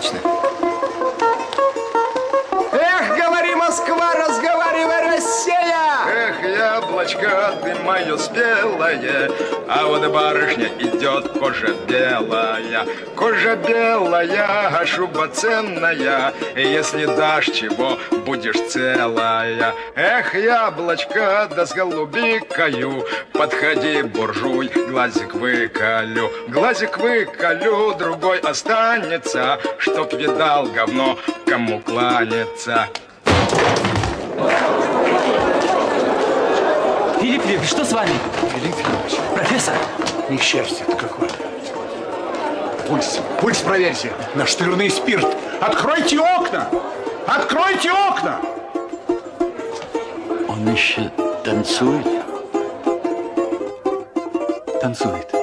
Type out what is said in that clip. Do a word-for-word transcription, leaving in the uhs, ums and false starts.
достаточно. Эх, говори, Москва, разговаривай, Россия! Эх, яблочко, ты мое спелое, а вот барышня идет, кожа белая. Кожа белая, а шуба ценная, если дашь чего, будешь целая. Эх, яблочко, да с голубикою, подходи, буржуй, глазик выколю. Глазик выколю, другой останется, чтоб видал говно, кому кланяться. Филипп Филиппович, что с вами? Филипп Филиппович. Профессор. Несчастье-то какое. Пульс, пульс проверьте. Наштырный спирт. Откройте окна! Откройте окна! Он еще танцует? Танцует.